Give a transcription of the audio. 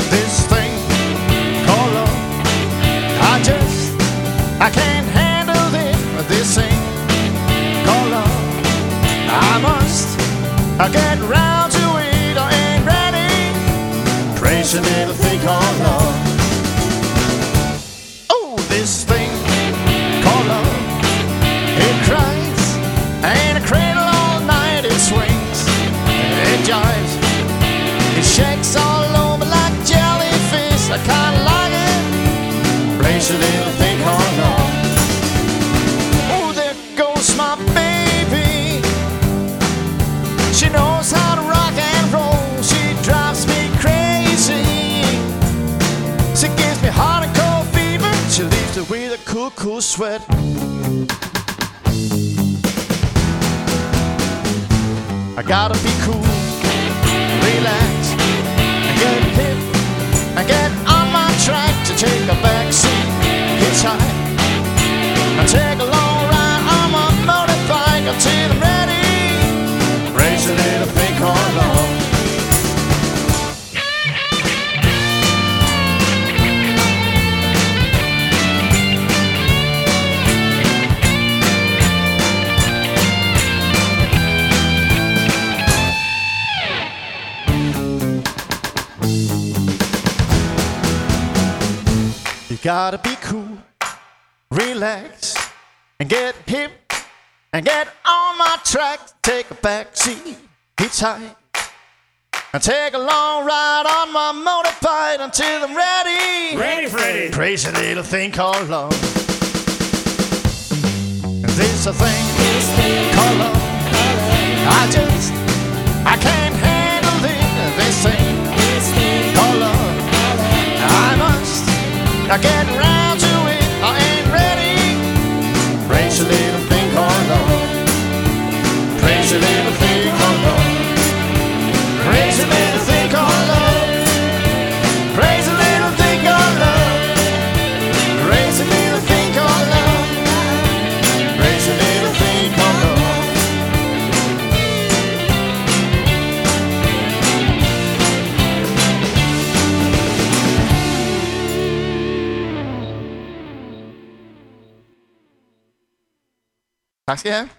this thing called love. I can't handle this thing called love. I must get round to it, I ain't ready. Crazy little thing called love. Oh, this thing called love, it cries in a cradle all night, it swings, it jives, it shakes all over like jellyfish. I kinda like it. Crazy little thing called love. Oh, there goes my baby. She knows how to rock and roll. She drives me crazy. She gives me hot and cold fever. She leaves it with a cool, cool sweat. I gotta be cool, relax, and get hip, and get on my track to take a back seat, hitchhike, and take a long ride on my motorbike until I'm ready. Crazy little thing called love. You gotta be cool, relax, and get hip, and get on my track. Take a back seat, hitchhike, and take a long ride on my motorbike until I'm ready. Ready, Freddy. Crazy little thing called love. This a thing called love. I can't handle this thing called love. I must get round to it, I ain't ready. Crazy little thing called love. Crazy little thing called love. Crazy little thing called love. Crazy little thing called love. Crazy little thing called love. Crazy little thing called love. Tack ska jag.